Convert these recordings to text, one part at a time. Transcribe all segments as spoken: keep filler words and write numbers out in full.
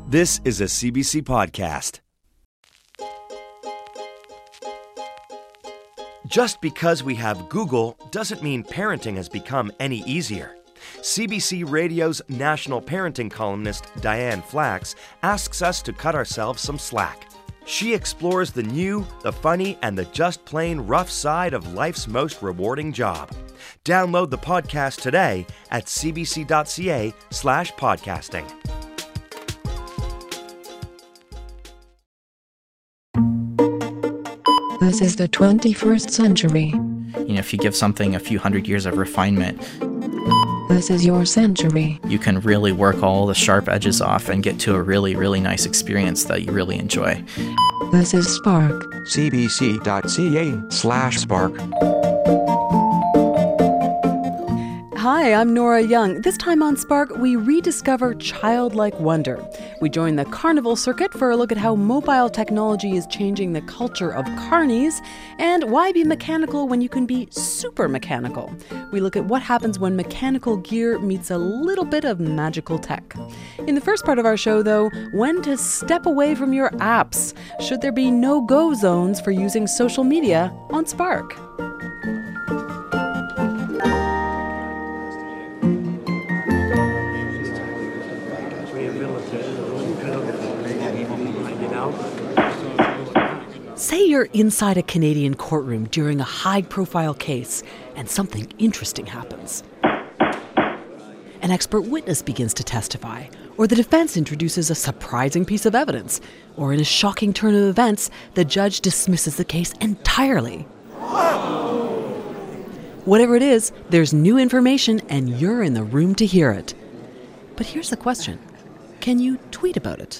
This is a C B C podcast. Just because we have Google doesn't mean parenting has become any easier. C B C Radio's national parenting columnist Diane Flax asks us to cut ourselves some slack. She explores the new, the funny, and the just plain rough side of life's most rewarding job. Download the podcast today at cbc.ca slash podcasting. This is the twenty-first century. You know, if you give something a few hundred years of refinement, This is your century. you can really work all the sharp edges off and get to a really, really nice experience that you really enjoy. This is Spark. cbc.ca slash spark. Hi, I'm Nora Young. This time on Spark, we rediscover childlike wonder. We join the carnival circuit for a look at how mobile technology is changing the culture of carnies, and why be mechanical when you can be super mechanical. We look at what happens when mechanical gear meets a little bit of magical tech. In the first part of our show, though, when to step away from your apps. Should there be no-go zones for using social media on Spark? Say you're inside a Canadian courtroom during a high-profile case and something interesting happens. An expert witness begins to testify, or the defense introduces a surprising piece of evidence, or in a shocking turn of events, the judge dismisses the case entirely. Whatever it is, there's new information and you're in the room to hear it. But here's the question. Can you tweet about it?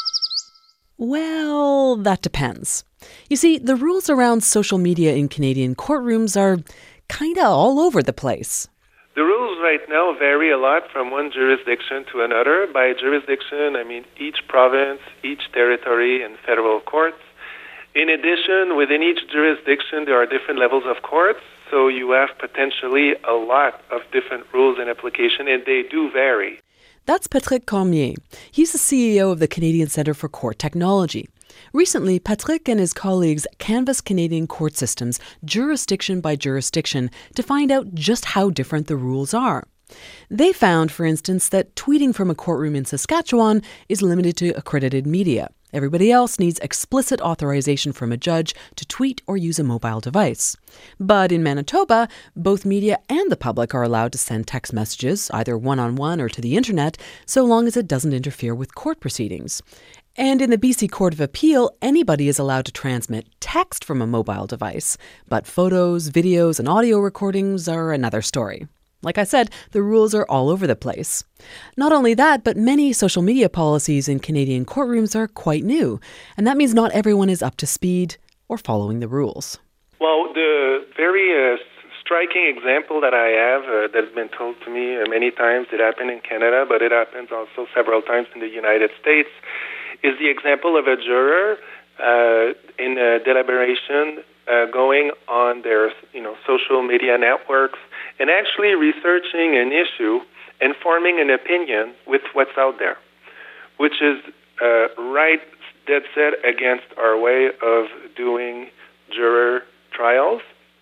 Well, that depends. You see, the rules around social media in Canadian courtrooms are kinda all over the place. The rules right now vary a lot from one jurisdiction to another. By jurisdiction, I mean each province, each territory, and federal courts. In addition, within each jurisdiction, there are different levels of courts, so you have potentially a lot of different rules in application, and they do vary. That's Patrick Cormier. He's the C E O of the Canadian Centre for Court Technology. Recently, Patrick and his colleagues canvassed Canadian court systems jurisdiction by jurisdiction to find out just how different the rules are. They found, for instance, that tweeting from a courtroom in Saskatchewan is limited to accredited media. Everybody else needs explicit authorization from a judge to tweet or use a mobile device. But in Manitoba, both media and the public are allowed to send text messages, either one-on-one or to the internet, so long as it doesn't interfere with court proceedings. And in the B C Court of Appeal, anybody is allowed to transmit text from a mobile device, but photos, videos, and audio recordings are another story. Like I said, the rules are all over the place. Not only that, but many social media policies in Canadian courtrooms are quite new, and that means not everyone is up to speed or following the rules. Well, the very uh, striking example that I have uh, that has been told to me uh, many times, it happened in Canada, but it happens also several times in the United States, is the example of a juror uh, in a deliberation uh, going on their you know, social media networks and actually researching an issue and forming an opinion with what's out there, which is uh, right dead set against our way of doing juror trials.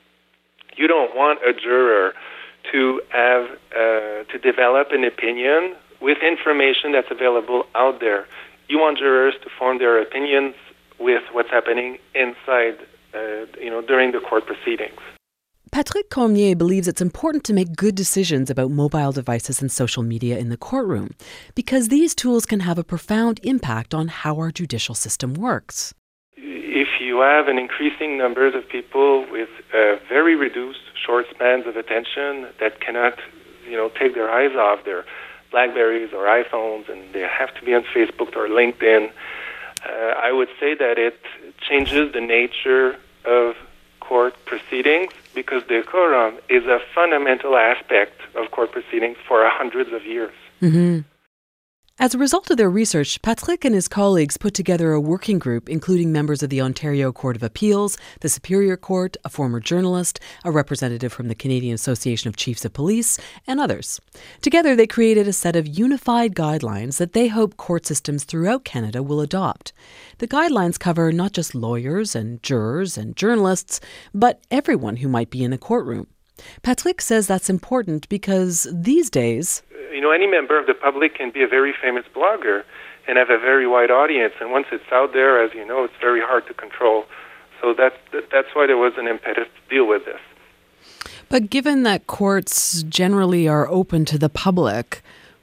You don't want a juror to have uh, to develop an opinion with information that's available out there. You want jurors to form their opinions with what's happening inside, uh, you know, during the court proceedings. Patrick Cormier believes it's important to make good decisions about mobile devices and social media in the courtroom because these tools can have a profound impact on how our judicial system works. If you have an increasing number of people with uh, very reduced short spans of attention that cannot, you know, take their eyes off their BlackBerries or iPhones and they have to be on Facebook or LinkedIn, uh, I would say that it changes the nature of court proceedings because decorum is a fundamental aspect of court proceedings for hundreds of years. Mm-hmm. As a result of their research, Patrick and his colleagues put together a working group including members of the Ontario Court of Appeals, the Superior Court, a former journalist, a representative from the Canadian Association of Chiefs of Police, and others. Together, they created a set of unified guidelines that they hope court systems throughout Canada will adopt. The guidelines cover not just lawyers and jurors and journalists, but everyone who might be in a courtroom. Patrick says that's important because these days, you know, any member of the public can be a very famous blogger and have a very wide audience. And once it's out there, as you know, it's very hard to control. So that's, that's why there was an impetus to deal with this. But given that courts generally are open to the public,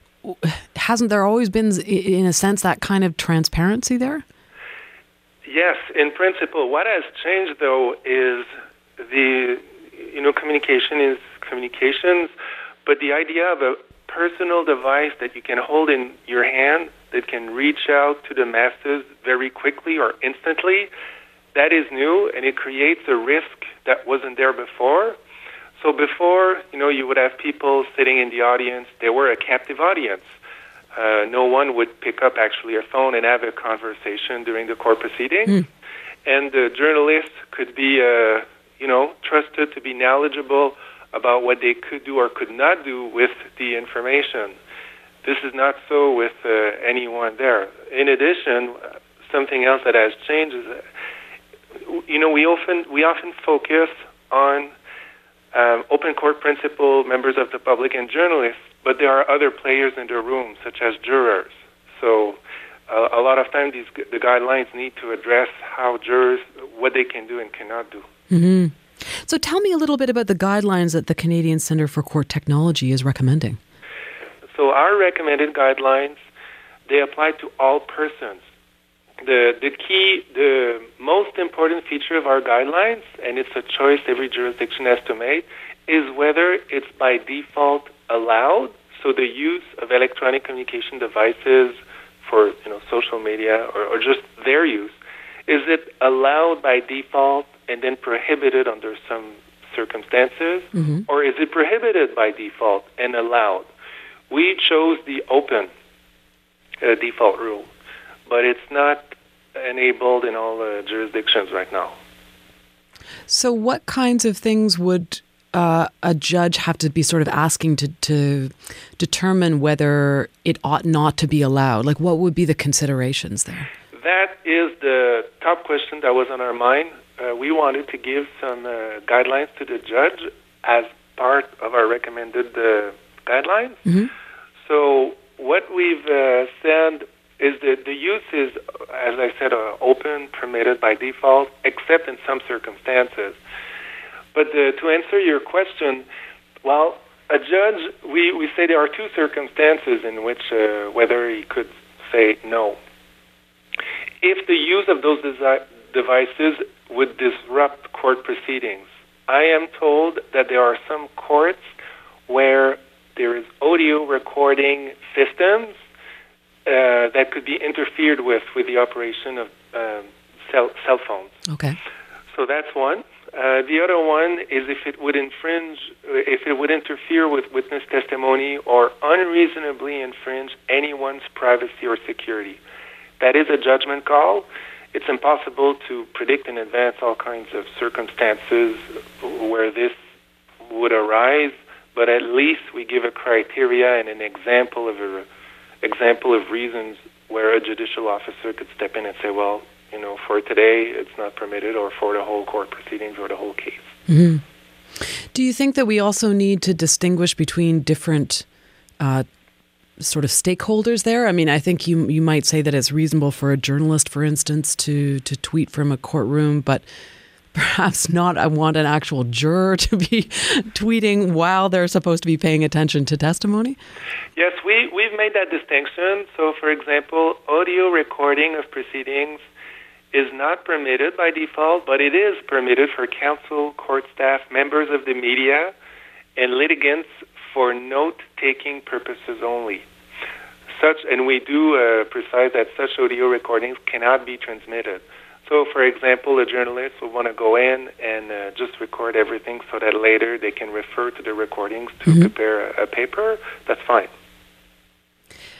hasn't there always been, in a sense, that kind of transparency there? Yes, in principle. What has changed, though, is the, you know, communication is communications, but the idea of a personal device that you can hold in your hand that can reach out to the masses very quickly or instantly, that is new, and it creates a risk that wasn't there before. So before, you know, you would have people sitting in the audience. They were a captive audience. Uh, no one would pick up actually a phone and have a conversation during the court proceeding. Mm. And the journalist could be, uh, you know, trusted to be knowledgeable about what they could do or could not do with the information. This is not so with uh, anyone there. In addition, something else that has changed is, uh, you know, we often we often focus on um, open court principle, members of the public, and journalists, but there are other players in the room, such as jurors. So uh, a lot of times, these the guidelines need to address how jurors, what they can do and cannot do. Mm-hmm. So tell me a little bit about the guidelines that the Canadian Centre for Court Technology is recommending. So our recommended guidelines, they apply to all persons. The the key, the most important feature of our guidelines, and it's a choice every jurisdiction has to make, is whether it's by default allowed, so the use of electronic communication devices for, you know, social media or, or just their use, is it allowed by default and then prohibited under some circumstances, mm-hmm. or is it prohibited by default and allowed? We chose the open uh, default rule, but it's not enabled in all uh, jurisdictions right now. So what kinds of things would uh, a judge have to be sort of asking to, to determine whether it ought not to be allowed? Like, what would be the considerations there? That is the top question that was on our mind. Uh, we wanted to give some uh, guidelines to the judge as part of our recommended uh, guidelines. Mm-hmm. So what we've uh, said is that the use is, as I said, uh, open, permitted by default, except in some circumstances. But uh, to answer your question, well, a judge, we, we say there are two circumstances in which uh, whether he could say no. If the use of those desi- devices would disrupt court proceedings. I am told that there are some courts where there is audio recording systems uh, that could be interfered with with the operation of um, cell, cell phones. Okay. So that's one. Uh, the other one is if it would infringe, if it would interfere with witness testimony or unreasonably infringe anyone's privacy or security. That is a judgment call. It's impossible to predict in advance all kinds of circumstances where this would arise, but at least we give a criteria and an example of a example of reasons where a judicial officer could step in and say, well, you know, for today it's not permitted, or for the whole court proceedings or the whole case. Mm-hmm. Do you think that we also need to distinguish between different uh, sort of stakeholders there? I mean, I think you you might say that it's reasonable for a journalist, for instance, to, to tweet from a courtroom, but perhaps not. I want an actual juror to be tweeting while they're supposed to be paying attention to testimony? Yes, we, we've made that distinction. So, for example, audio recording of proceedings is not permitted by default, but it is permitted for counsel, court staff, members of the media, and litigants for note-taking purposes only. Such, and we do uh, precise that such audio recordings cannot be transmitted. So, for example, a journalist will want to go in and uh, just record everything so that later they can refer to the recordings to mm-hmm. prepare a, a paper. That's fine.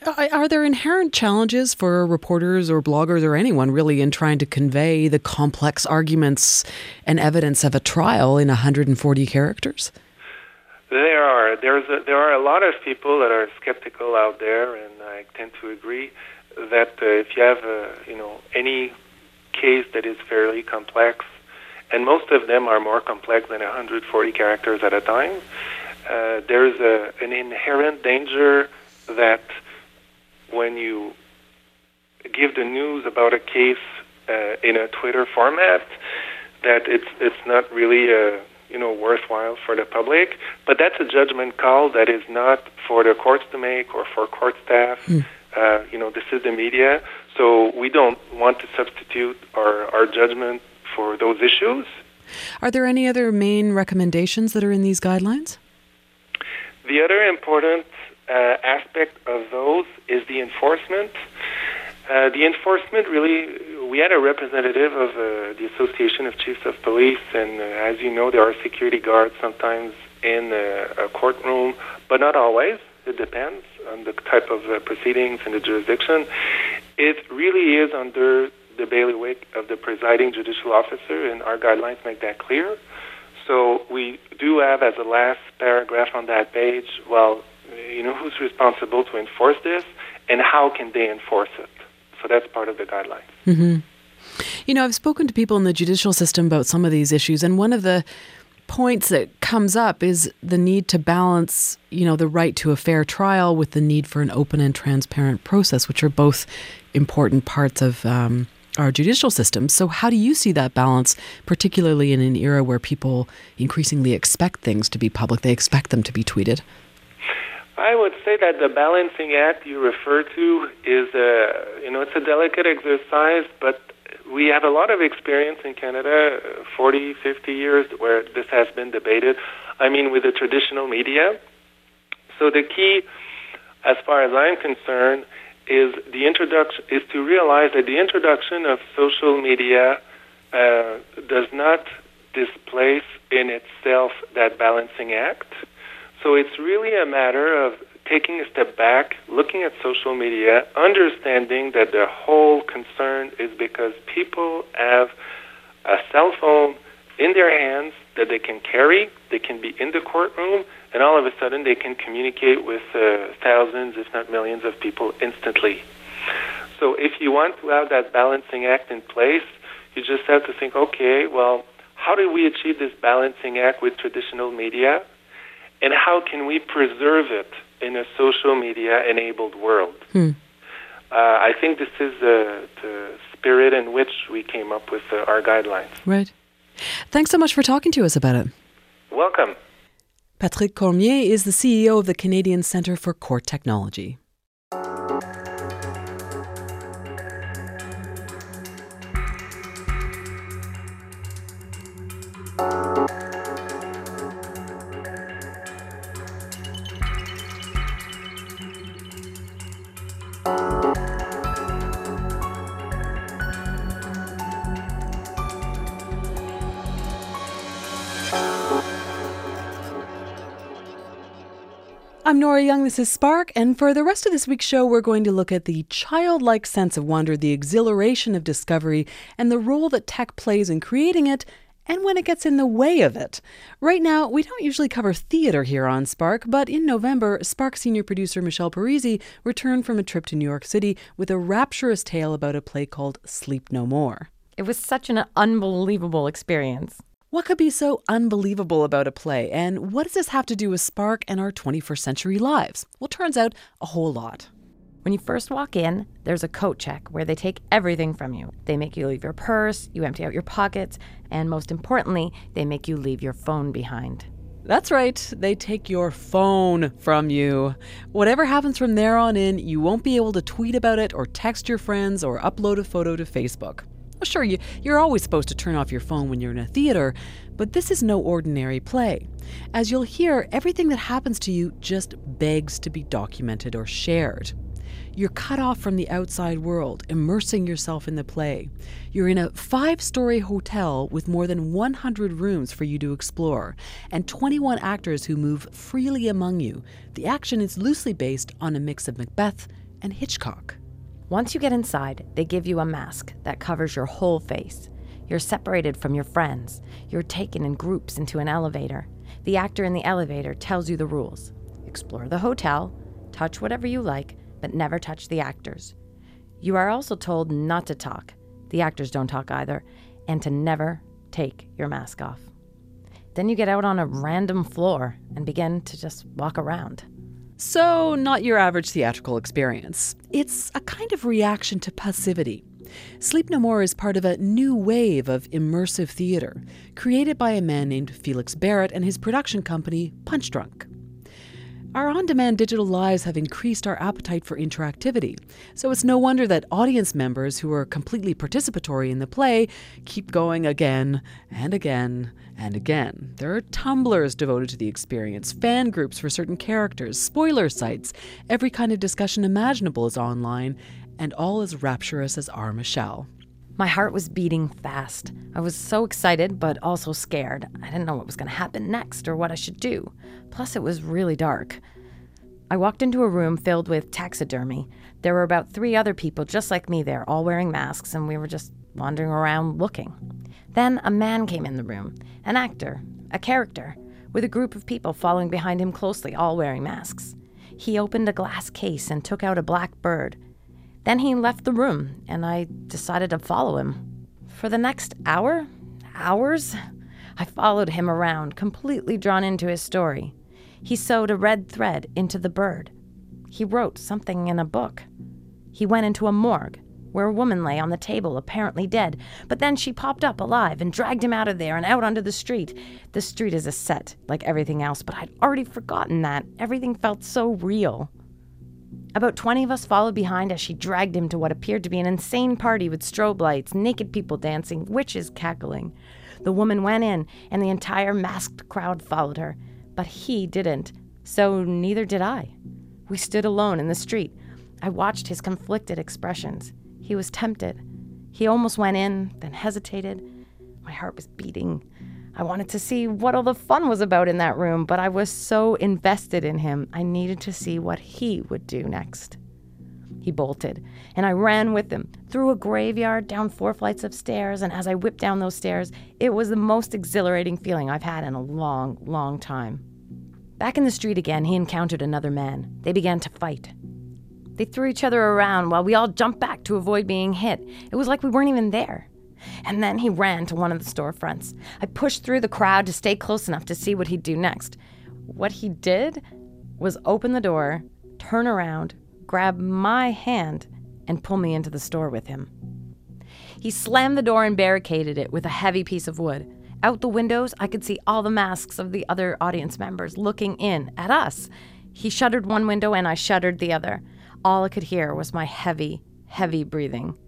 Are are there inherent challenges for reporters or bloggers or anyone really in trying to convey the complex arguments and evidence of a trial in one hundred forty characters? There are. There's a, there are a lot of people that are skeptical out there, and I tend to agree that uh, if you have uh, you know any case that is fairly complex, and most of them are more complex than one hundred forty characters at a time, uh, there's a, an inherent danger that when you give the news about a case uh, in a Twitter format, that it's it's not really uh, you know worthwhile for the public. But that's a judgment call that is not for the courts to make or for court staff. Mm. Uh, you know, this is the media, so we don't want to substitute our, our judgment for those issues. Are there any other main recommendations that are in these guidelines? The other important Uh, aspect of those is the enforcement. Uh, the enforcement really, we had a representative of uh, the Association of Chiefs of Police, and uh, as you know, there are security guards sometimes in uh, a courtroom, but not always. It depends on the type of uh, proceedings and the jurisdiction. It really is under the bailiwick of the presiding judicial officer, and our guidelines make that clear. So we do have as a last paragraph on that page, well, you know, who's responsible to enforce this and how can they enforce it? So that's part of the guidelines. Mm-hmm. You know, I've spoken to people in the judicial system about some of these issues, and one of the points that comes up is the need to balance, you know, the right to a fair trial with the need for an open and transparent process, which are both important parts of um, our judicial system. So how do you see that balance, particularly in an era where people increasingly expect things to be public? They expect them to be tweeted. I would say that the balancing act you refer to is, a, you know, it's a delicate exercise, but we have a lot of experience in Canada, forty, fifty years, where this has been debated. I mean, with the traditional media. So the key, as far as I'm concerned, is the introduction is to realize that the introduction of social media uh, does not displace in itself that balancing act. So it's really a matter of taking a step back, looking at social media, understanding that the whole concern is because people have a cell phone in their hands that they can carry, they can be in the courtroom, and all of a sudden they can communicate with uh, thousands, if not millions of people instantly. So if you want to have that balancing act in place, you just have to think, okay, well, how do we achieve this balancing act with traditional media? And how can we preserve it in a social media-enabled world? Hmm. Uh, I think this is the, the spirit in which we came up with uh, our guidelines. Right. Thanks so much for talking to us about it. Welcome. Patrick Cormier is the C E O of the Canadian Centre for Court Technology. I'm Nora Young, this is Spark, and for the rest of this week's show, we're going to look at the childlike sense of wonder, the exhilaration of discovery, and the role that tech plays in creating it, and when it gets in the way of it. Right now, we don't usually cover theater here on Spark, but in November, Spark senior producer Michelle Parisi returned from a trip to New York City with a rapturous tale about a play called Sleep No More. It was such an unbelievable experience. What could be so unbelievable about a play? And what does this have to do with Spark and our twenty-first century lives? Well, turns out a whole lot. When you first walk in, there's a coat check where they take everything from you. They make you leave your purse, you empty out your pockets, and most importantly, they make you leave your phone behind. That's right. They take your phone from you. Whatever happens from there on in, you won't be able to tweet about it or text your friends or upload a photo to Facebook. Well, sure, you, you're always supposed to turn off your phone when you're in a theater, but this is no ordinary play. As you'll hear, everything that happens to you just begs to be documented or shared. You're cut off from the outside world, immersing yourself in the play. You're in a five-story hotel with more than one hundred rooms for you to explore, and twenty-one actors who move freely among you. The action is loosely based on a mix of Macbeth and Hitchcock. Once you get inside, they give you a mask that covers your whole face. You're separated from your friends. You're taken in groups into an elevator. The actor in the elevator tells you the rules. Explore the hotel, touch whatever you like, but never touch the actors. You are also told not to talk. The actors don't talk either, and to never take your mask off. Then you get out on a random floor and begin to just walk around. So, not your average theatrical experience. It's a kind of reaction to passivity. Sleep No More is part of a new wave of immersive theater, created by a man named Felix Barrett and his production company, Punchdrunk. Our on-demand digital lives have increased our appetite for interactivity, so it's no wonder that audience members who are completely participatory in the play keep going again and again and again. There are Tumblrs devoted to the experience, fan groups for certain characters, spoiler sites, every kind of discussion imaginable is online, and all as rapturous as our Michelle. My heart was beating fast. I was so excited, but also scared. I didn't know what was going to happen next or what I should do. Plus, it was really dark. I walked into a room filled with taxidermy. There were about three other people just like me there, all wearing masks, and we were just wandering around looking. Then a man came in the room, an actor, a character, with a group of people following behind him closely, all wearing masks. He opened a glass case and took out a black bird. Then he left the room, and I decided to follow him. For the next hour, hours, I followed him around, completely drawn into his story. He sewed a red thread into the bird. He wrote something in a book. He went into a morgue, where a woman lay on the table, apparently dead, but then she popped up alive and dragged him out of there and out onto the street. The street is a set, like everything else, but I'd already forgotten that. Everything felt so real. About twenty of us followed behind as she dragged him to what appeared to be an insane party with strobe lights, naked people dancing, witches cackling. The woman went in, and the entire masked crowd followed her. But he didn't, so neither did I. We stood alone in the street. I watched his conflicted expressions. He was tempted. He almost went in, then hesitated. My heart was beating. I wanted to see what all the fun was about in that room, but I was so invested in him, I needed to see what he would do next. He bolted, and I ran with him, through a graveyard, down four flights of stairs, and as I whipped down those stairs, it was the most exhilarating feeling I've had in a long, long time. Back in the street again, he encountered another man. They began to fight. They threw each other around while we all jumped back to avoid being hit. It was like we weren't even there. And then he ran to one of the storefronts. I pushed through the crowd to stay close enough to see what he'd do next. What he did was open the door, turn around, grab my hand, and pull me into the store with him. He slammed the door and barricaded it with a heavy piece of wood. Out the windows, I could see all the masks of the other audience members looking in at us. He shuttered one window and I shuttered the other. All I could hear was my heavy, heavy breathing.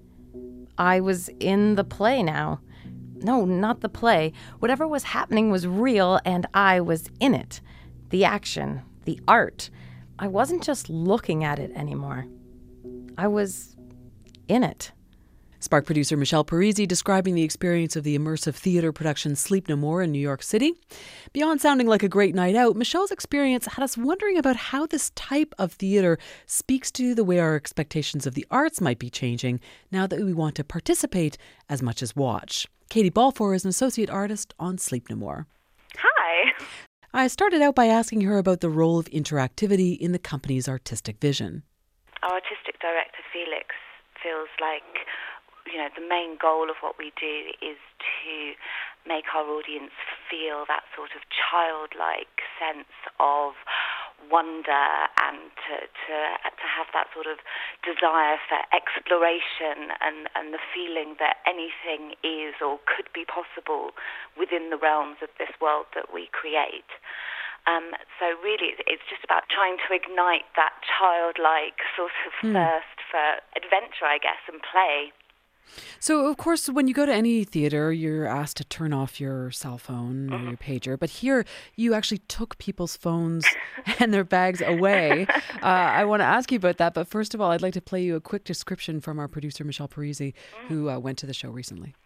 I was in the play now. No, not the play. Whatever was happening was real, and I was in it. The action, the art. I wasn't just looking at it anymore. I was in it. Spark producer Michelle Parisi describing the experience of the immersive theater production Sleep No More in New York City. Beyond sounding like a great night out, Michelle's experience had us wondering about how this type of theater speaks to the way our expectations of the arts might be changing now that we want to participate as much as watch. Katie Balfour is an associate artist on Sleep No More. Hi. I started out by asking her about the role of interactivity in the company's artistic vision. Our artistic director, Felix, feels like you know, the main goal of what we do is to make our audience feel that sort of childlike sense of wonder and to to, to have that sort of desire for exploration and, and the feeling that anything is or could be possible within the realms of this world that we create. Um, so really, it's just about trying to ignite that childlike sort of mm. thirst for adventure, I guess, and play. So, of course, when you go to any theater, you're asked to turn off your cell phone or your pager. But here, you actually took people's phones and their bags away. Uh, I want to ask you about that. But first of all, I'd like to play you a quick description from our producer, Michelle Parisi, who uh, went to the show recently.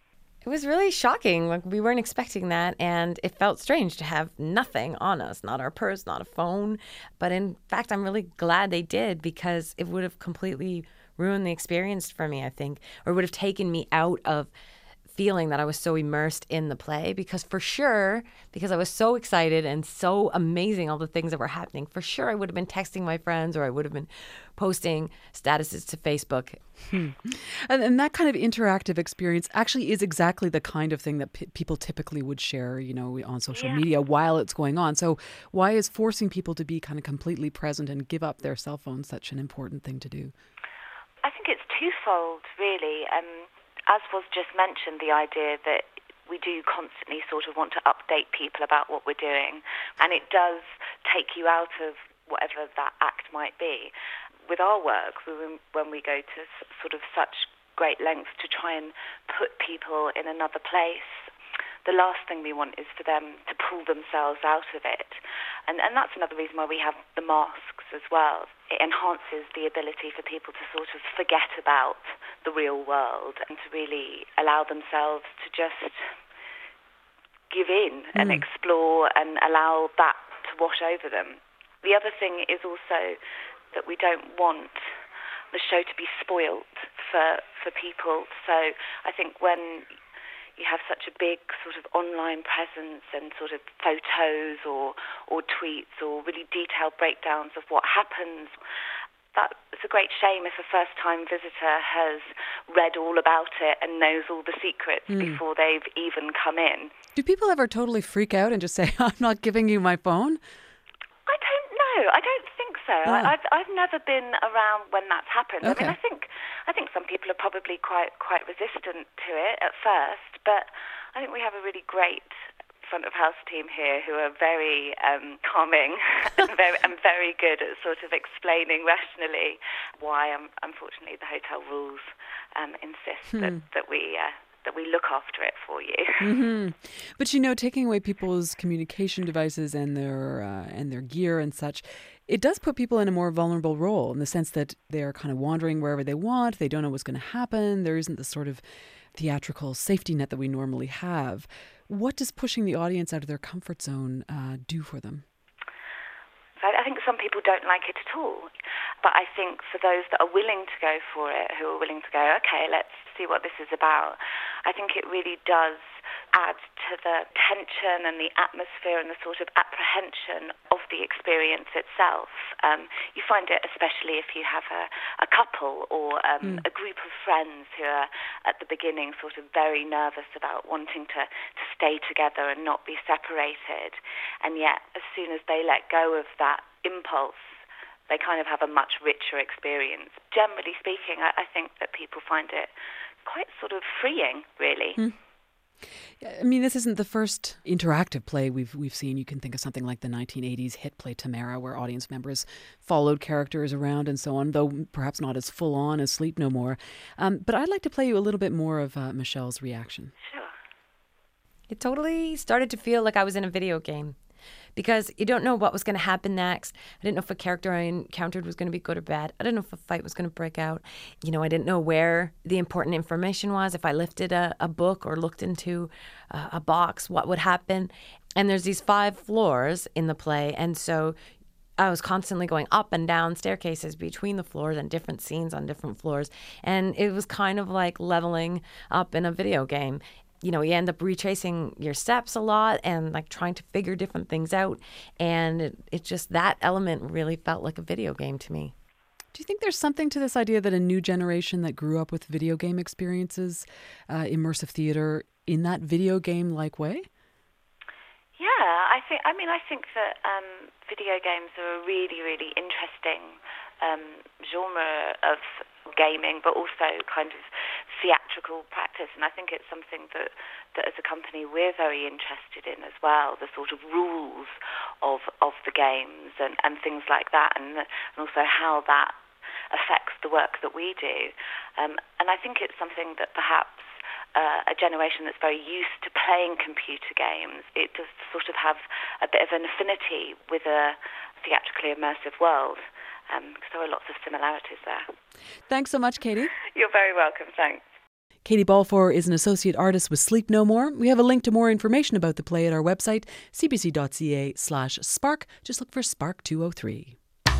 It was really shocking. Like, we weren't expecting that, and it felt strange to have nothing on us, not our purse, not a phone. But in fact, I'm really glad they did, because it would have completely ruined the experience for me, I think, or would have taken me out of feeling that I was so immersed in the play, because for sure, because I was so excited and so amazing, all the things that were happening, for sure I would have been texting my friends, or I would have been posting statuses to Facebook. Hmm. And, and that kind of interactive experience actually is exactly the kind of thing that p- people typically would share, you know, on social Yeah. media while it's going on. So why is forcing people to be kind of completely present and give up their cell phones such an important thing to do? I think it's twofold, really. Um, as was just mentioned, the idea that we do constantly sort of want to update people about what we're doing, and it does take you out of whatever that act might be. With our work, we, when we go to s- sort of such great lengths to try and put people in another place, the last thing we want is for them to pull themselves out of it. And, and that's another reason why we have the masks as well. It enhances the ability for people to sort of forget about the real world and to really allow themselves to just give in and Mm. explore and allow that to wash over them. The other thing is also that we don't want the show to be spoilt for, for people. So I think when you have such a big sort of online presence and sort of photos or or tweets or really detailed breakdowns of what happens, that it's a great shame if a first-time visitor has read all about it and knows all the secrets Mm. before they've even come in. Do people ever totally freak out and just say, I'm not giving you my phone? I don't know. I don't think so. Oh. I, I've I've never been around when that's happened. I Okay. mean, I think I think some people are probably quite quite resistant to it at first, but I think we have a really great front of house team here who are very um, calming and very and very good at sort of explaining rationally why, um, unfortunately, the hotel rules um, insist Hmm. that that we. Uh, that we look after it for you. Hmm. But, you know, taking away people's communication devices and their uh, and their gear and such, it does put people in a more vulnerable role in the sense that they are kind of wandering wherever they want. They don't know what's going to happen. There isn't the sort of theatrical safety net that we normally have. What does pushing the audience out of their comfort zone uh, do for them? So I think some people don't like it at all. But I think for those that are willing to go for it, who are willing to go, okay, let's see what this is about, I think it really does add to the tension and the atmosphere and the sort of apprehension of the experience itself. Um, you find it especially if you have a, a couple or um, Mm. a group of friends who are at the beginning sort of very nervous about wanting to, to stay together and not be separated. And yet, as soon as they let go of that impulse, they kind of have a much richer experience. Generally speaking, I, I think that people find it quite sort of freeing, really. Mm. I mean, this isn't the first interactive play we've we've seen. You can think of something like the nineteen eighties hit play Tamara, where audience members followed characters around and so on, though perhaps not as full on as Sleep No More. Um, but I'd like to play you a little bit more of uh, Michelle's reaction. Sure. It totally started to feel like I was in a video game, because you don't know what was going to happen next. I didn't know if a character I encountered was going to be good or bad. I didn't know if a fight was going to break out. You know, I didn't know where the important information was. If I lifted a, a book or looked into a, a box, what would happen? And there's these five floors in the play, and so I was constantly going up and down staircases between the floors and different scenes on different floors. And it was kind of like leveling up in a video game. You know, you end up retracing your steps a lot and like trying to figure different things out. And it, it just, that element really felt like a video game to me. Do you think there's something to this idea that a new generation that grew up with video game experiences, uh, immersive theater, in that video game-like way? Yeah, I think. I mean, I think that um, video games are a really, really interesting um, genre of gaming, but also kind of theatrical practice. And I think it's something that, that as a company we're very interested in as well, the sort of rules of of the games and, and things like that, and, and also how that affects the work that we do. Um, and I think it's something that perhaps Uh, a generation that's very used to playing computer games, it does sort of have a bit of an affinity with a theatrically immersive world, because um, there are lots of similarities there. Thanks so much, Katie. You're very welcome, thanks. Katie Balfour is an associate artist with Sleep No More. We have a link to more information about the play at our website, cbc.ca slash spark. Just look for Spark two oh three.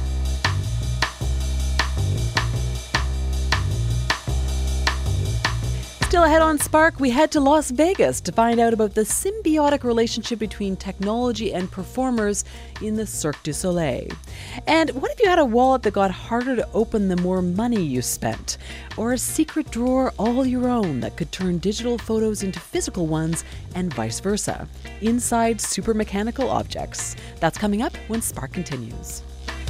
Still ahead on Spark, we head to Las Vegas to find out about the symbiotic relationship between technology and performers in the Cirque du Soleil. And what if you had a wallet that got harder to open the more money you spent? Or a secret drawer all your own that could turn digital photos into physical ones and vice versa, inside super mechanical objects? That's coming up when Spark continues.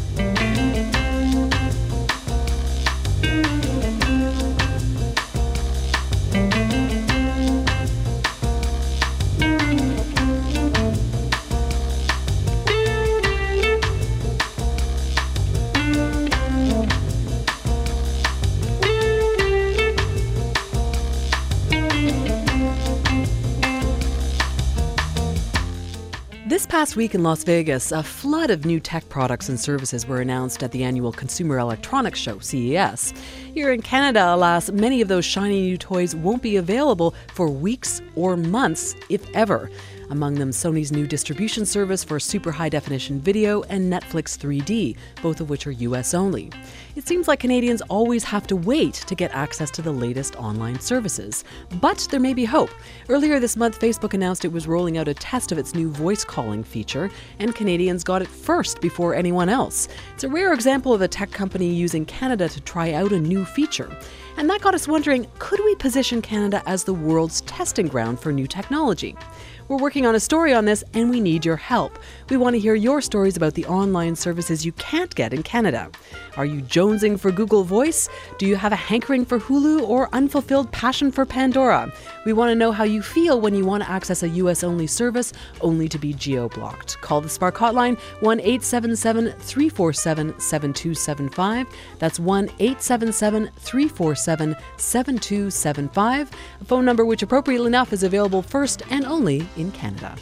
This past week in Las Vegas, a flood of new tech products and services were announced at the annual Consumer Electronics Show, C E S. Here in Canada, alas, many of those shiny new toys won't be available for weeks or months, if ever. Among them, Sony's new distribution service for super high-definition video and Netflix three D, both of which are U S only. It seems like Canadians always have to wait to get access to the latest online services. But there may be hope. Earlier this month, Facebook announced it was rolling out a test of its new voice calling feature, and Canadians got it first before anyone else. It's a rare example of a tech company using Canada to try out a new feature. And that got us wondering, could we position Canada as the world's testing ground for new technology? We're working on a story on this, and we need your help. We want to hear your stories about the online services you can't get in Canada. Are you jonesing for Google Voice? Do you have a hankering for Hulu or unfulfilled passion for Pandora? We want to know how you feel when you want to access a U S-only service only to be geo-blocked. Call the Spark hotline, one eight seven seven, three four seven, seven two seven five. That's one eight seven seven, three four seven, seven two seven five. A phone number which, appropriately enough, is available first and only in Canada.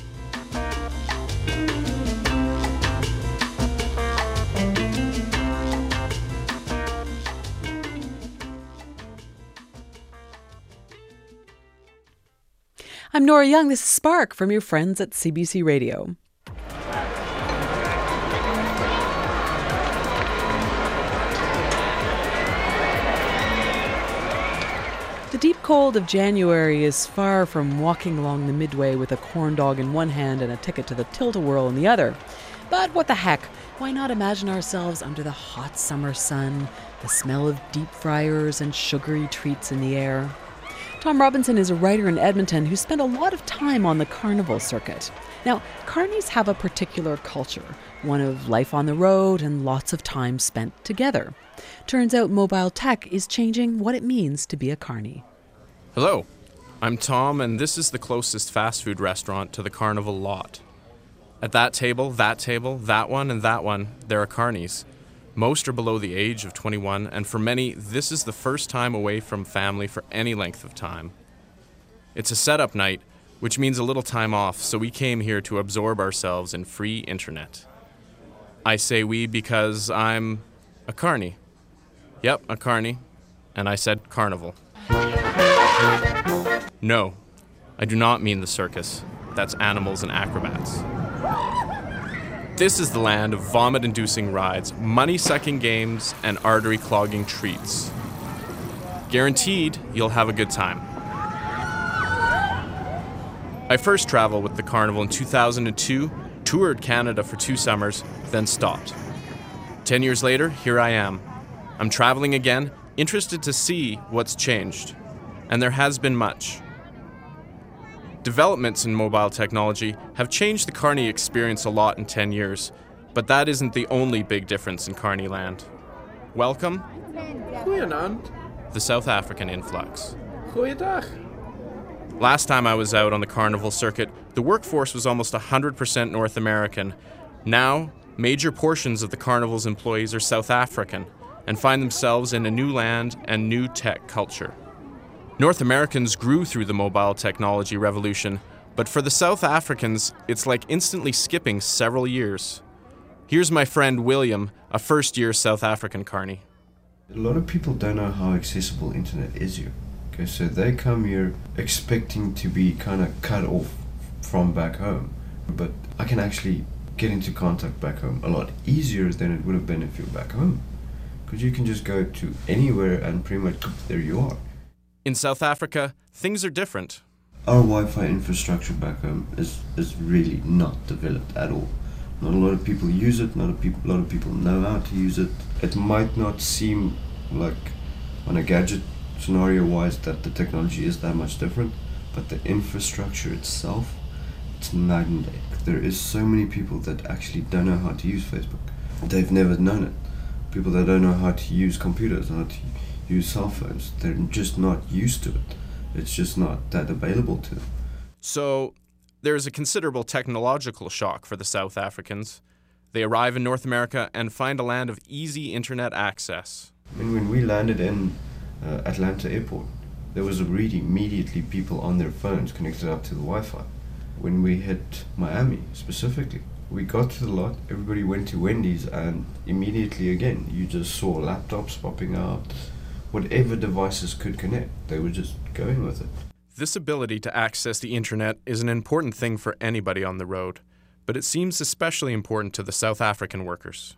I'm Nora Young. This is Spark from your friends at C B C Radio. The deep cold of January is far from walking along the Midway with a corn dog in one hand and a ticket to the Tilt-A-Whirl in the other. But what the heck? Why not imagine ourselves under the hot summer sun, the smell of deep fryers and sugary treats in the air? Tom Robinson is a writer in Edmonton who spent a lot of time on the carnival circuit. Now, carnies have a particular culture, one of life on the road and lots of time spent together. Turns out mobile tech is changing what it means to be a carny. Hello, I'm Tom, and this is the closest fast food restaurant to the carnival lot. At that table, that table, that one, and that one, there are carnies. Most are below the age of twenty-one, and for many, this is the first time away from family for any length of time. It's a setup night, which means a little time off, so we came here to absorb ourselves in free internet. I say we because I'm a carny. Yep, a carny. And I said carnival. No, I do not mean the circus. That's animals and acrobats. This is the land of vomit-inducing rides, money-sucking games, and artery-clogging treats. Guaranteed, you'll have a good time. I first traveled with the carnival in two thousand two, toured Canada for two summers, then stopped. Ten years later, here I am. I'm traveling again, interested to see what's changed. And there has been much. Developments in mobile technology have changed the carny experience a lot in ten years, but that isn't the only big difference in carny land. Welcome, the South African influx. Goeiedag. Last time I was out on the carnival circuit, the workforce was almost one hundred percent North American. Now, major portions of the carnival's employees are South African and find themselves in a new land and new tech culture. North Americans grew through the mobile technology revolution, but for the South Africans, it's like instantly skipping several years. Here's my friend William, a first-year South African carny. A lot of people don't know how accessible internet is here. Okay, so they come here expecting to be kind of cut off from back home, but I can actually get into contact back home a lot easier than it would have been if you're back home, because you can just go to anywhere and pretty much there you are. In South Africa, things are different. Our Wi-Fi infrastructure back home is, is really not developed at all. Not a lot of people use it, not a, peop- a lot of people know how to use it. It might not seem like on a gadget scenario-wise that the technology is that much different, but the infrastructure itself, it's night and day. There is so many people that actually don't know how to use Facebook. They've never known it. People that don't know how to use computers, how to use cell phones, they're just not used to it. It's just not that available to them. So there is a considerable technological shock for the South Africans. They arrive in North America and find a land of easy internet access. I mean, when we landed in uh, Atlanta Airport, there was already immediately people on their phones connected up to the Wi-Fi. When we hit Miami specifically, we got to the lot, everybody went to Wendy's, and immediately again, you just saw laptops popping out, whatever devices could connect, they were just going with it. This ability to access the internet is an important thing for anybody on the road, but it seems especially important to the South African workers.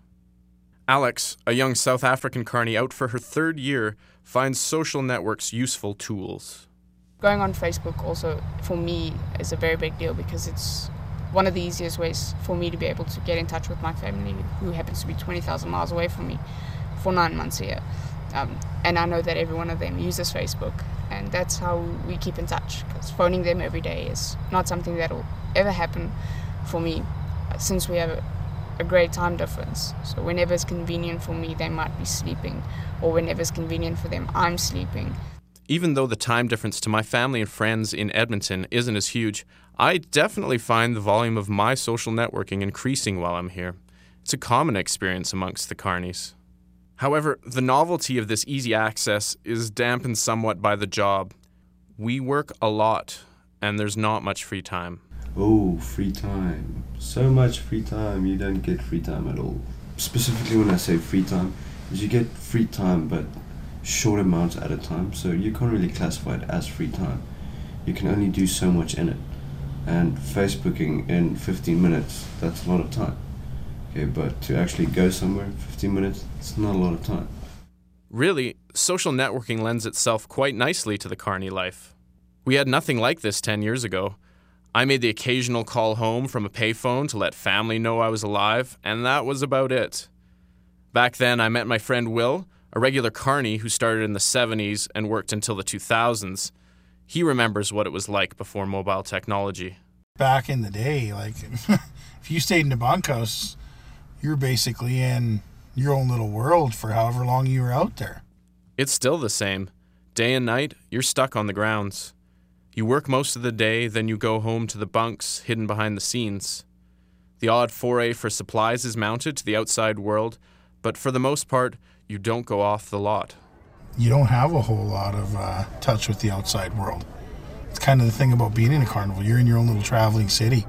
Alex, a young South African carny out for her third year, finds social networks useful tools. Going on Facebook also, for me, is a very big deal because it's one of the easiest ways for me to be able to get in touch with my family, who happens to be twenty thousand miles away from me for nine months a year. Um, and I know that every one of them uses Facebook, and that's how we keep in touch, because phoning them every day is not something that will ever happen for me, uh, since we have a, a great time difference. So whenever it's convenient for me, they might be sleeping, or whenever it's convenient for them, I'm sleeping. Even though the time difference to my family and friends in Edmonton isn't as huge, I definitely find the volume of my social networking increasing while I'm here. It's a common experience amongst the carnies. However, the novelty of this easy access is dampened somewhat by the job. We work a lot, and there's not much free time. Oh, free time. So much free time, you don't get free time at all. Specifically when I say free time, is you get free time, but short amounts at a time, so you can't really classify it as free time. You can only do so much in it. And Facebooking in fifteen minutes, that's a lot of time. Okay, but to actually go somewhere, fifteen minutes, it's not a lot of time. Really, social networking lends itself quite nicely to the carny life. We had nothing like this ten years ago. I made the occasional call home from a payphone to let family know I was alive, and that was about it. Back then, I met my friend Will, a regular carny who started in the seventies and worked until the two thousands. He remembers what it was like before mobile technology. Back in the day, like, if you stayed in the bunkhouse, you're basically in your own little world for however long you were out there. It's still the same. Day and night, you're stuck on the grounds. You work most of the day, then you go home to the bunks hidden behind the scenes. The odd foray for supplies is mounted to the outside world, but for the most part, you don't go off the lot. You don't have a whole lot of uh, touch with the outside world. It's kind of the thing about being in a carnival. You're in your own little traveling city.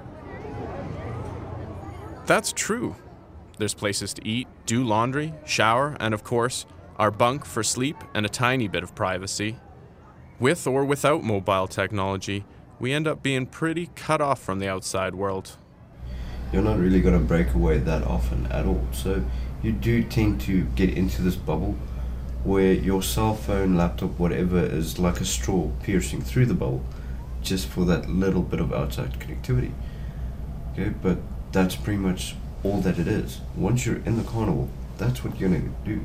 That's true. There's places to eat, do laundry, shower, and of course, our bunk for sleep and a tiny bit of privacy. With or without mobile technology, we end up being pretty cut off from the outside world. You're not really going to break away that often at all, so you do tend to get into this bubble where your cell phone, laptop, whatever is like a straw piercing through the bubble just for that little bit of outside connectivity. Okay, but that's pretty much all that it is. Once you're in the carnival, that's what you're going to do.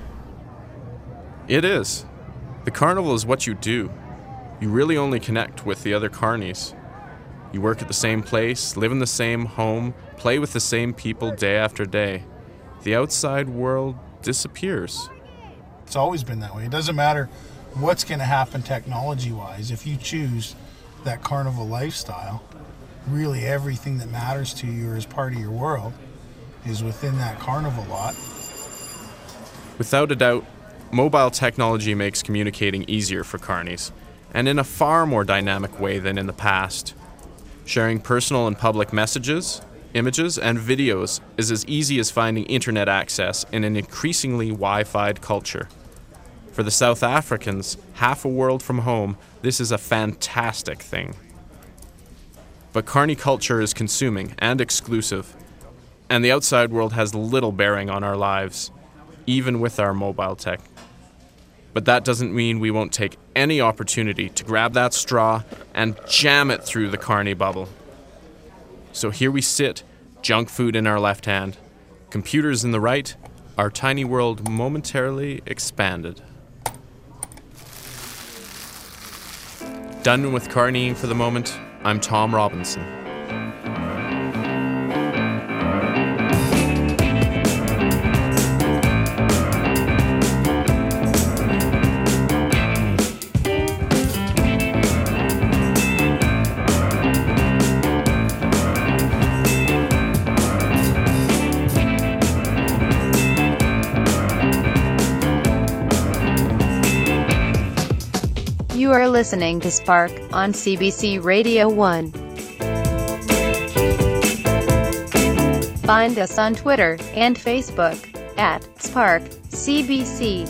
It is. The carnival is what you do. You really only connect with the other carnies. You work at the same place, live in the same home, play with the same people day after day. The outside world disappears. It's always been that way. It doesn't matter what's going to happen technology-wise. If you choose that carnival lifestyle, really everything that matters to you or is part of your world is within that carnival lot. Without a doubt, mobile technology makes communicating easier for carnies, and in a far more dynamic way than in the past. Sharing personal and public messages, images, and videos is as easy as finding internet access in an increasingly Wi-Fi'd culture. For the South Africans, half a world from home, this is a fantastic thing. But carny culture is consuming and exclusive, and the outside world has little bearing on our lives, even with our mobile tech. But that doesn't mean we won't take any opportunity to grab that straw and jam it through the carny bubble. So here we sit, junk food in our left hand, computers in the right, our tiny world momentarily expanded. Done with carnying for the moment, I'm Tom Robinson. You are listening to Spark on C B C Radio one. Find us on Twitter and Facebook at Spark C B C.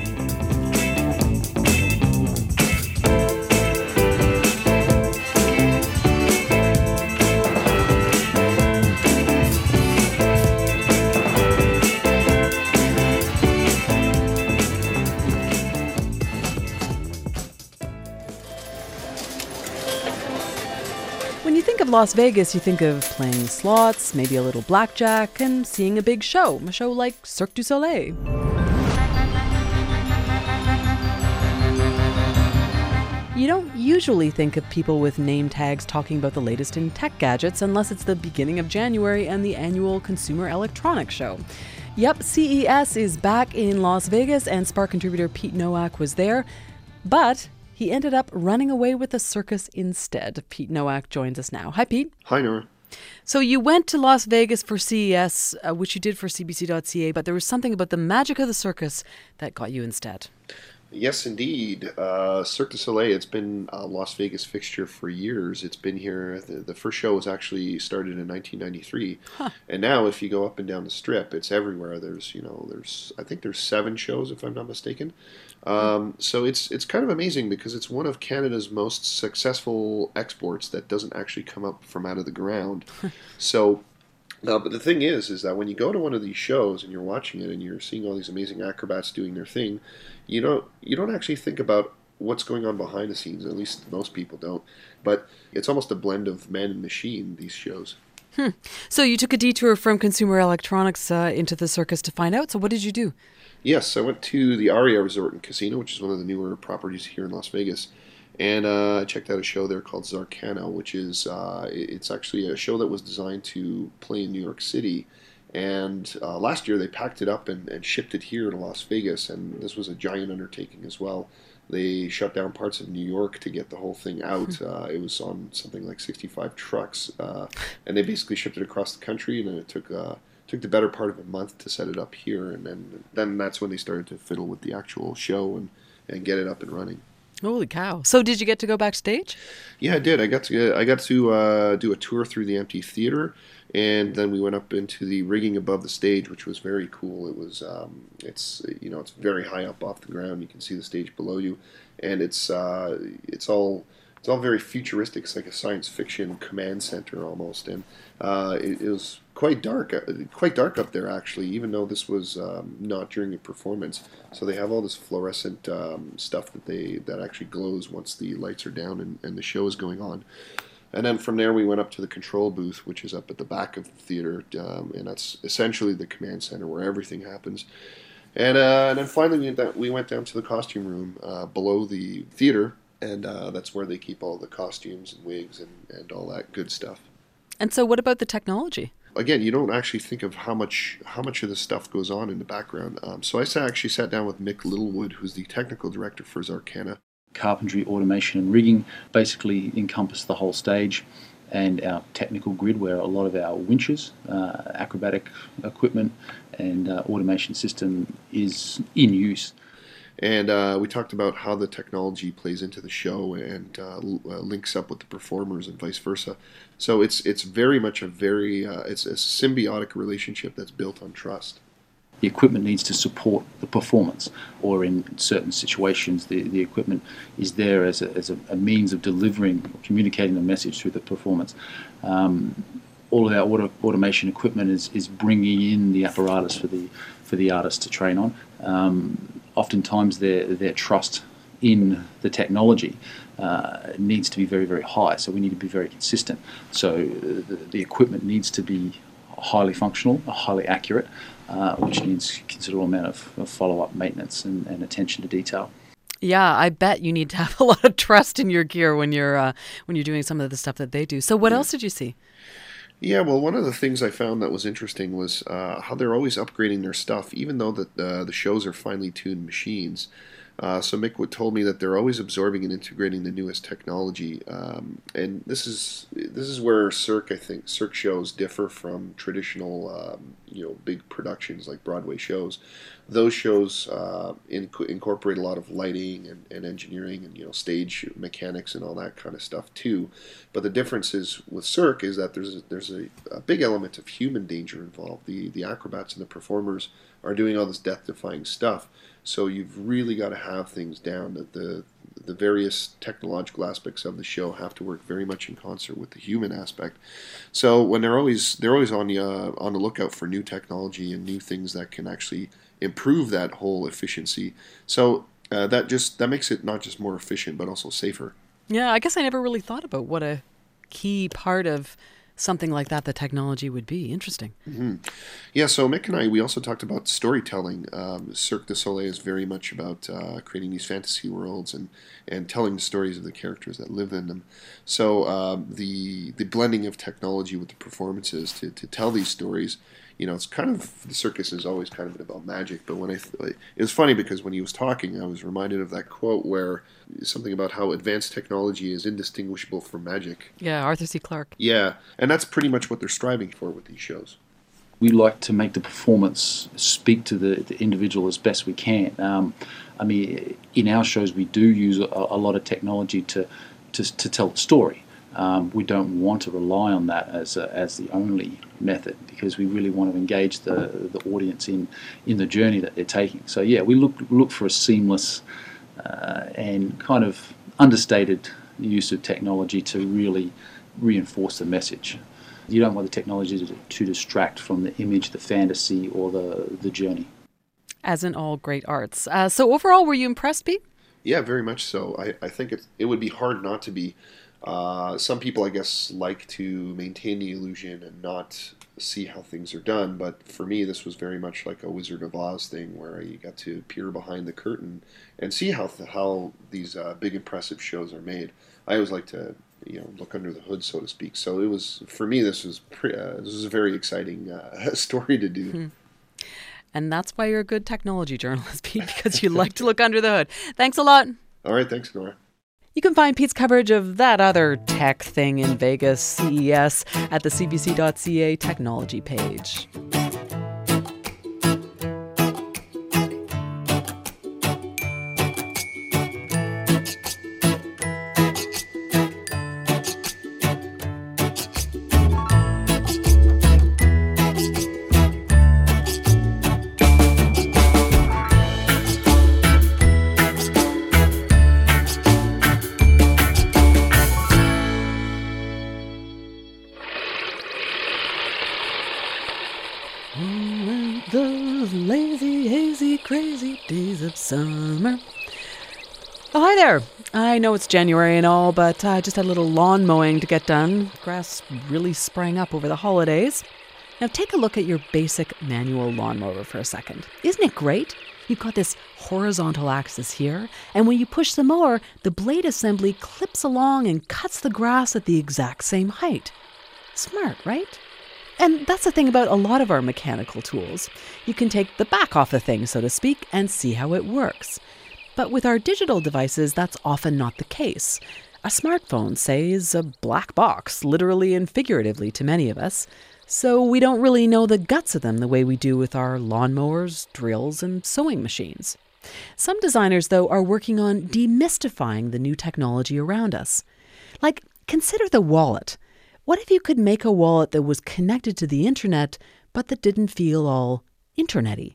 When you think of Las Vegas, you think of playing slots, maybe a little blackjack, and seeing a big show, a show like Cirque du Soleil. You don't usually think of people with name tags talking about the latest in tech gadgets unless it's the beginning of January and the annual Consumer Electronics Show. Yep, C E S is back in Las Vegas, and Spark contributor Pete Nowak was there, but he ended up running away with the circus instead. Pete Nowak joins us now. Hi, Pete. Hi, Nora. So you went to Las Vegas for C E S, uh, which you did for C B C dot C A, but there was something about the magic of the circus that got you instead. Yes, indeed. Uh, Cirque du Soleil, it's been a Las Vegas fixture for years. It's been here. The, the first show was actually started in nineteen ninety-three. Huh. And now if you go up and down the Strip, it's everywhere. There's, you know, there's, I think there's seven shows, if I'm not mistaken. Um, so it's it's kind of amazing because it's one of Canada's most successful exports that doesn't actually come up from out of the ground. So, uh, but the thing is, is that when you go to one of these shows and you're watching it and you're seeing all these amazing acrobats doing their thing, you don't you don't actually think about what's going on behind the scenes. At least most people don't. But it's almost a blend of man and machine, these shows. Hmm. So you took a detour from consumer electronics uh, into the circus to find out. So what did you do? Yes, I went to the Aria Resort and Casino, which is one of the newer properties here in Las Vegas, and uh, I checked out a show there called Zarkana, which is uh, it's actually a show that was designed to play in New York City, and uh, last year they packed it up and, and shipped it here to Las Vegas, and this was a giant undertaking as well. They shut down parts of New York to get the whole thing out. Uh, it was on something like sixty-five trucks, uh, and they basically shipped it across the country, and then it took uh, took the better part of a month to set it up here, and then then that's when they started to fiddle with the actual show and, and get it up and running. Holy cow! So did you get to go backstage? Yeah, I did. I got to I got to uh, do a tour through the empty theater, and then we went up into the rigging above the stage, which was very cool. It was um, it's you know it's very high up off the ground. You can see the stage below you, and it's uh, it's all it's all very futuristic. It's like a science fiction command center almost, and uh, it, it was quite dark, uh, quite dark up there actually. Even though this was um, not during a performance, so they have all this fluorescent um, stuff that they that actually glows once the lights are down and, and the show is going on. And then from there we went up to the control booth, which is up at the back of the theater, um, and that's essentially the command center where everything happens. And, uh, and then finally we went, down, we went down to the costume room uh, below the theater, and uh, that's where they keep all the costumes and wigs and, and all that good stuff. And so what about the technology? Again, you don't actually think of how much how much of this stuff goes on in the background. Um, so I actually sat down with Mick Littlewood, who's the technical director for Zarkana. Carpentry, automation and rigging basically encompass the whole stage, and our technical grid where a lot of our winches, uh, acrobatic equipment and uh, automation system is in use. And uh, we talked about how the technology plays into the show and uh, l- uh, links up with the performers and vice versa. So it's it's very much a very uh, it's a symbiotic relationship that's built on trust. the equipment needs to support the performance, or in certain situations the, the equipment is there as a, as a, a means of delivering or communicating the message through the performance. Um, all of our auto, automation equipment is, is bringing in the apparatus for the for the artist to train on. Um, oftentimes their their trust in the technology uh, needs to be very, very high, so we need to be very consistent. So the, the equipment needs to be highly functional, highly accurate, uh, which needs a considerable amount of, of follow-up maintenance and, and attention to detail. Yeah, I bet you need to have a lot of trust in your gear when you're uh, when you're doing some of the stuff that they do. So what yeah. else did you see? Yeah, well, one of the things I found that was interesting was uh, how they're always upgrading their stuff, even though the, uh, the shows are finely tuned machines. Uh, so Mick would told me that they're always absorbing and integrating the newest technology, um, and this is this is where Cirque, I think, Cirque shows differ from traditional, um, you know, big productions like Broadway shows. Those shows uh, inc- incorporate a lot of lighting and, and engineering and you know stage mechanics and all that kind of stuff too. But the difference is with Cirque is that there's a, there's a, a big element of human danger involved. The the acrobats and the performers are doing all this death-defying stuff. So you've really got to have things down, that the the various technological aspects of the show have to work very much in concert with the human aspect. So when they're always they're always on the uh, on the lookout for new technology and new things that can actually improve that whole efficiency. So uh, that just that makes it not just more efficient but also safer. Yeah, I guess I never really thought about what a key part of something like that, the technology would be. Interesting. Mm-hmm. Yeah, so Mick and I, we also talked about storytelling. Um, Cirque du Soleil is very much about uh, creating these fantasy worlds and, and telling the stories of the characters that live in them. So um, the the blending of technology with the performances to, to tell these stories, you know, it's kind of, the circus is always kind of about magic, but when I, th- it was funny because when he was talking, I was reminded of that quote where something about how advanced technology is indistinguishable from magic. Yeah, Arthur C. Clarke. Yeah, and that's pretty much what they're striving for with these shows. We like to make the performance speak to the, the individual as best we can. Um, I mean, in our shows, we do use a, a lot of technology to, to, to tell the story. Um, we don't want to rely on that as a, as the only method, because we really want to engage the the audience in, in the journey that they're taking. So yeah, we look look for a seamless uh, and kind of understated use of technology to really reinforce the message. You don't want the technology to, to distract from the image, the fantasy, or the the journey. As in all great arts. Uh, so overall, were you impressed, Pete? Yeah, very much so. I, I think it's, it would be hard not to be. Uh, some people, I guess, like to maintain the illusion and not see how things are done, but for me, this was very much like a Wizard of Oz thing, where you got to peer behind the curtain and see how th- how these uh, big, impressive shows are made. I always like to, you know, look under the hood, so to speak. So it was, for me, this was pre- uh, this was a very exciting uh, story to do. Hmm. And that's why you're a good technology journalist, Pete, because you like to look under the hood. Thanks a lot. All right, thanks, Nora. You can find Pete's coverage of that other tech thing in Vegas, C E S, at the C B C dot C A technology page. Summer. Oh, hi there. I know it's January and all, but I just had a little lawn mowing to get done. Grass really sprang up over the holidays. Now take a look at your basic manual lawnmower for a second. Isn't it great? You've got this horizontal axis here, and when you push the mower, the blade assembly clips along and cuts the grass at the exact same height. Smart, right? And that's the thing about a lot of our mechanical tools. You can take the back off the thing, so to speak, and see how it works. But with our digital devices, that's often not the case. A smartphone, say, is a black box, literally and figuratively to many of us. So we don't really know the guts of them the way we do with our lawnmowers, drills, and sewing machines. Some designers, though, are working on demystifying the new technology around us. Like, consider the wallet. What if you could make a wallet that was connected to the internet, but that didn't feel all internet-y?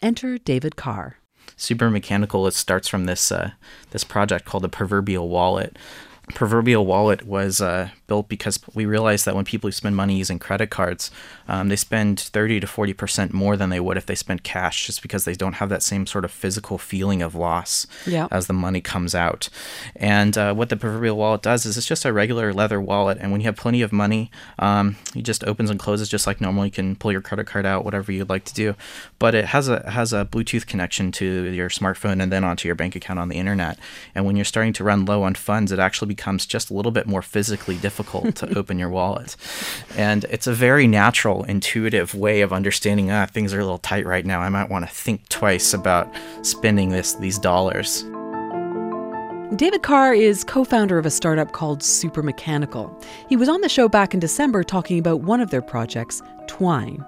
Enter David Carr. Super Mechanical, it starts from this uh, this project called the Proverbial Wallet. Proverbial Wallet was uh, built because we realized that when people spend money using credit cards, um, they spend thirty to forty percent more than they would if they spent cash, just because they don't have that same sort of physical feeling of loss yeah. as the money comes out. And uh, what the Proverbial Wallet does is it's just a regular leather wallet, and when you have plenty of money, um, it just opens and closes just like normal. You can pull your credit card out, whatever you'd like to do. But it has a has a Bluetooth connection to your smartphone and then onto your bank account on the internet. And when you're starting to run low on funds, it actually becomes just a little bit more physically difficult to open your wallet. And it's a very natural, intuitive way of understanding, ah, things are a little tight right now. I might want to think twice about spending this these dollars. David Carr is co-founder of a startup called Super Mechanical. He was on the show back in December talking about one of their projects, Twine.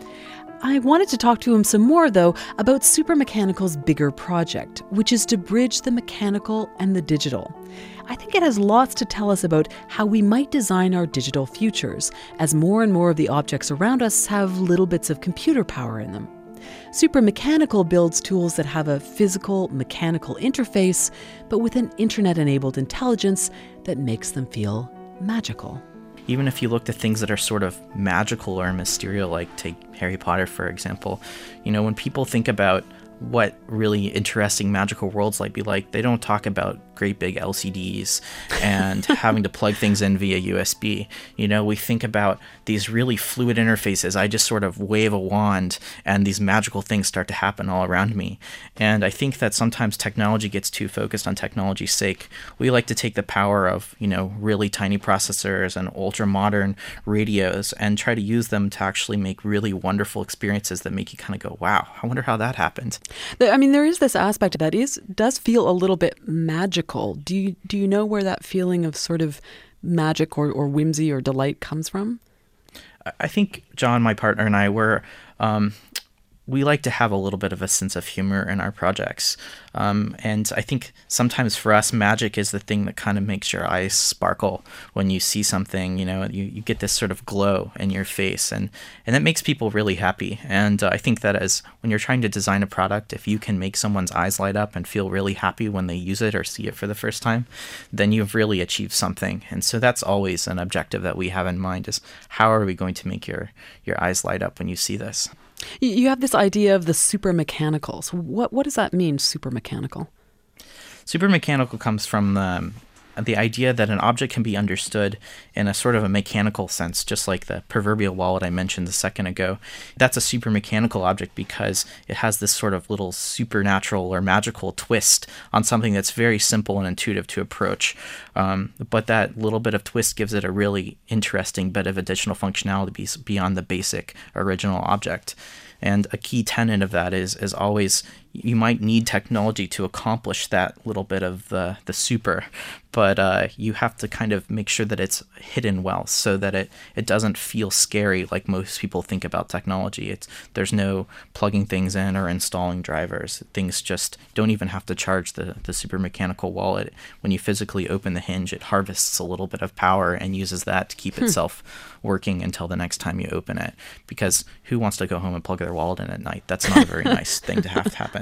I wanted to talk to him some more, though, about Super Mechanical's bigger project, which is to bridge the mechanical and the digital. I think it has lots to tell us about how we might design our digital futures, as more and more of the objects around us have little bits of computer power in them. Super Mechanical builds tools that have a physical, mechanical interface, but with an internet-enabled intelligence that makes them feel magical. Even if you look at things that are sort of magical or mysterious, like take Harry Potter, for example, you know, when people think about what really interesting magical worlds might be like, they don't talk about great big L C Ds and having to plug things in via U S B. You know, we think about these really fluid interfaces. I just sort of wave a wand and these magical things start to happen all around me. And I think that sometimes technology gets too focused on technology's sake. We like to take the power of, you know, really tiny processors and ultra modern radios and try to use them to actually make really wonderful experiences that make you kind of go, wow, I wonder how that happened. I mean, there is this aspect that is does feel a little bit magical. Do you do you know where that feeling of sort of magic or, or whimsy or delight comes from? I think John, my partner, and I were um, we like to have a little bit of a sense of humor in our projects. Um, and I think sometimes for us, magic is the thing that kind of makes your eyes sparkle when you see something. You know, you, you get this sort of glow in your face, and, and that makes people really happy. And uh, I think that as when you're trying to design a product, if you can make someone's eyes light up and feel really happy when they use it or see it for the first time, then you've really achieved something. And so that's always an objective that we have in mind, is how are we going to make your, your eyes light up when you see this? You have this idea of the super mechanical. So what, what does that mean, super mechanical? Super mechanical comes from the, the idea that an object can be understood in a sort of a mechanical sense, just like the proverbial wallet I mentioned a second ago. That's a super mechanical object because it has this sort of little supernatural or magical twist on something that's very simple and intuitive to approach. Um, but that little bit of twist gives it a really interesting bit of additional functionality beyond the basic original object. And a key tenet of that is is always you might need technology to accomplish that little bit of the, the super, but uh, you have to kind of make sure that it's hidden well so that it, it doesn't feel scary like most people think about technology. It's there's no plugging things in or installing drivers. Things just don't even have to charge the, the super mechanical wallet. When you physically open the hinge, it harvests a little bit of power and uses that to keep hmm. itself working until the next time you open it. Because who wants to go home and plug their wallet in at night? That's not a very nice thing to have to happen.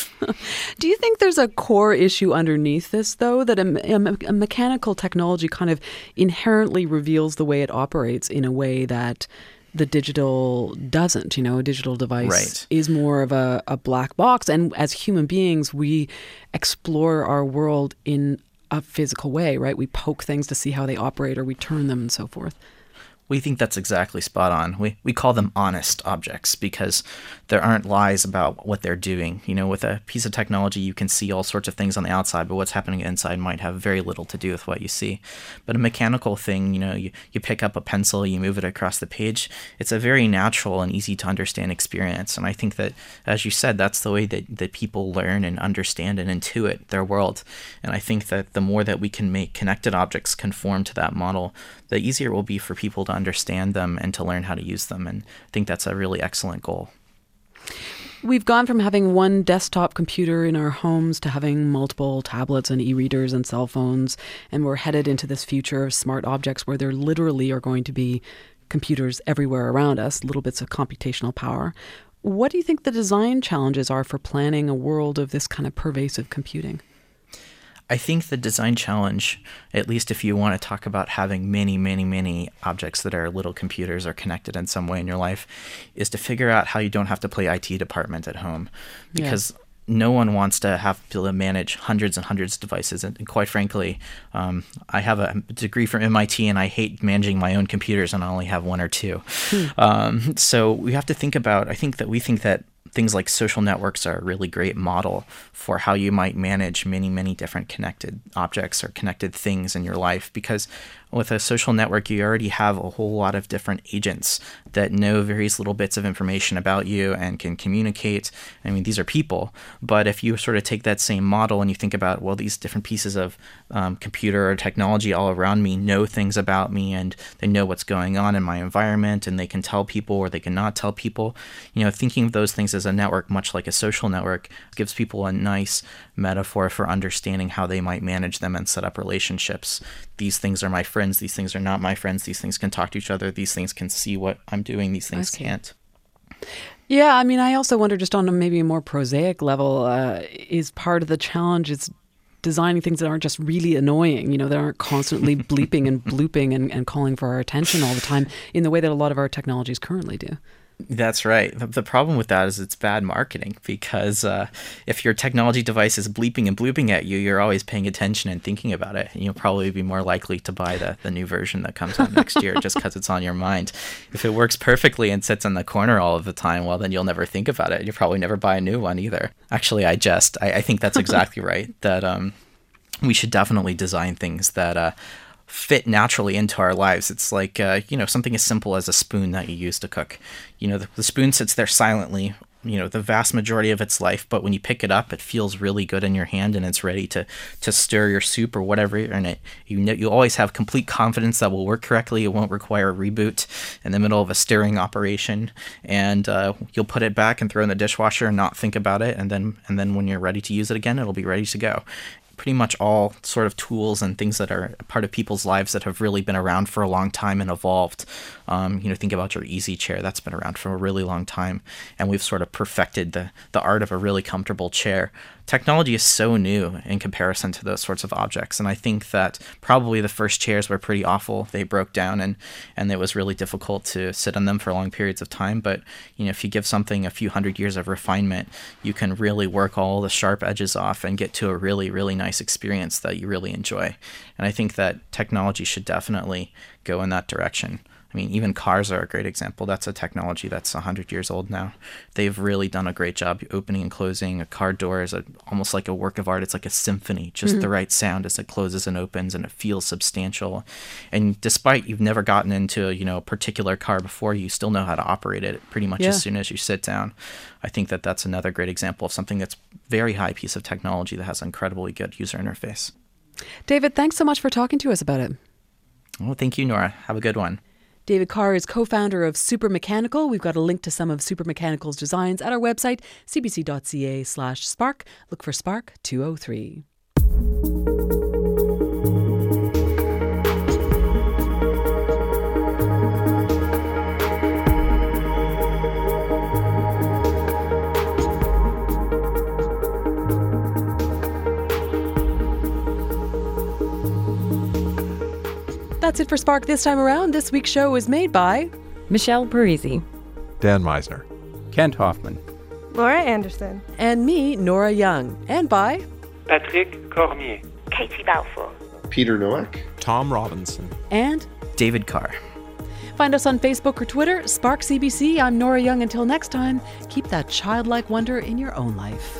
Do you think there's a core issue underneath this, though, that a, a, a mechanical technology kind of inherently reveals the way it operates in a way that the digital doesn't? You know, a digital device right. is more of a, a black box. And as human beings, we explore our world in a physical way, right? We poke things to see how they operate, or we turn them and so forth. We think that's exactly spot on. We we call them honest objects because there aren't lies about what they're doing. You know, with a piece of technology, you can see all sorts of things on the outside, but what's happening inside might have very little to do with what you see. But a mechanical thing, you know, you, you pick up a pencil, you move it across the page. It's a very natural and easy to understand experience. And I think that, as you said, that's the way that, that people learn and understand and intuit their world. And I think that the more that we can make connected objects conform to that model, the easier it will be for people to understand them and to learn how to use them. And I think that's a really excellent goal. We've gone from having one desktop computer in our homes to having multiple tablets and e-readers and cell phones. And we're headed into this future of smart objects where there literally are going to be computers everywhere around us, little bits of computational power. What do you think the design challenges are for planning a world of this kind of pervasive computing? I think the design challenge, at least if you want to talk about having many, many, many objects that are little computers or connected in some way in your life, is to figure out how you don't have to play I T department at home. Because yeah. no one wants to have to manage hundreds and hundreds of devices. And quite frankly, um, I have a degree from M I T and I hate managing my own computers and I only have one or two. Hmm. Um, so we have to think about, I think that we think that things like social networks are a really great model for how you might manage many, many different connected objects or connected things in your life. Because with a social network, you already have a whole lot of different agents that know various little bits of information about you and can communicate. I mean, these are people. But if you sort of take that same model and you think about, well, these different pieces of um, computer or technology all around me know things about me and they know what's going on in my environment and they can tell people or they cannot tell people. You know, thinking of those things as a network, much like a social network, gives people a nice metaphor for understanding how they might manage them and set up relationships. These things are my friends. These things are not my friends. These things can talk to each other. These things can see what I'm doing. These things can't. Yeah, I mean, I also wonder, just on a maybe a more prosaic level, uh, is part of the challenge is designing things that aren't just really annoying, you know, that aren't constantly bleeping and blooping and, and calling for our attention all the time in the way that a lot of our technologies currently do. That's right. The, the problem with that is it's bad marketing, because uh, if your technology device is bleeping and blooping at you, you're always paying attention and thinking about it. And you'll probably be more likely to buy the, the new version that comes out next year just because it's on your mind. If it works perfectly and sits in the corner all of the time, well, then you'll never think about it. You'll probably never buy a new one either. Actually, I just, I, I think that's exactly right. That um, we should definitely design things that uh, fit naturally into our lives. It's like, uh, you know, something as simple as a spoon that you use to cook. You know, the, the spoon sits there silently, you know, the vast majority of its life, but when you pick it up, it feels really good in your hand and it's ready to, to stir your soup or whatever in it. You know, you always have complete confidence that will work correctly. It won't require a reboot in the middle of a stirring operation, and uh, you'll put it back and throw it in the dishwasher and not think about it, and then and then when you're ready to use it again, it'll be ready to go. Pretty much all sort of tools and things that are part of people's lives that have really been around for a long time and evolved. Um, you know, think about your easy chair. That's been around for a really long time. And we've sort of perfected the, the art of a really comfortable chair. Technology is so new in comparison to those sorts of objects. And I think that probably the first chairs were pretty awful. They broke down and, and it was really difficult to sit on them for long periods of time. But, you know, if you give something a few hundred years of refinement, you can really work all the sharp edges off and get to a really, really nice experience that you really enjoy. And I think that technology should definitely go in that direction. I mean, even cars are a great example. That's a technology that's one hundred years old now. They've really done a great job opening and closing. A car door is a, almost like a work of art. It's like a symphony, just mm-hmm. the right sound as it closes and opens, and it feels substantial. And despite you've never gotten into you know, a particular car before, you still know how to operate it pretty much yeah. as soon as you sit down. I think that that's another great example of something that's very high piece of technology that has an incredibly good user interface. David, thanks so much for talking to us about it. Well, thank you, Nora. Have a good one. David Carr is co-founder of Supermechanical. We've got a link to some of Supermechanical's designs at our website, cbc.ca slash spark. Look for Spark two oh three. That's it for Spark this time around. This week's show was made by Michelle Parisi, Dan Meisner, Kent Hoffman, Laura Anderson, and me, Nora Young, and by Patrick Cormier, Katie Balfour, Peter Nowak, Tom Robinson, and David Carr. Find us on Facebook or Twitter, Spark C B C. I'm Nora Young. Until next time, keep that childlike wonder in your own life.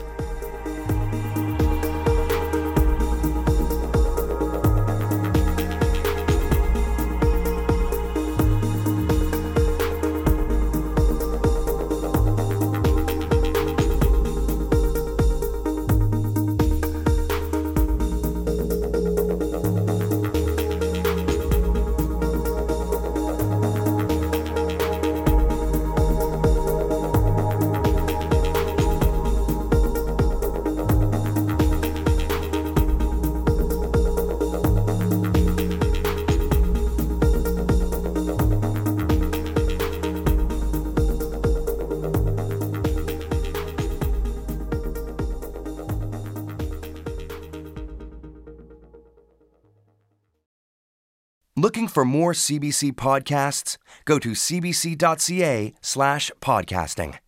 Looking for more C B C podcasts? Go to cbc.ca slash podcasting.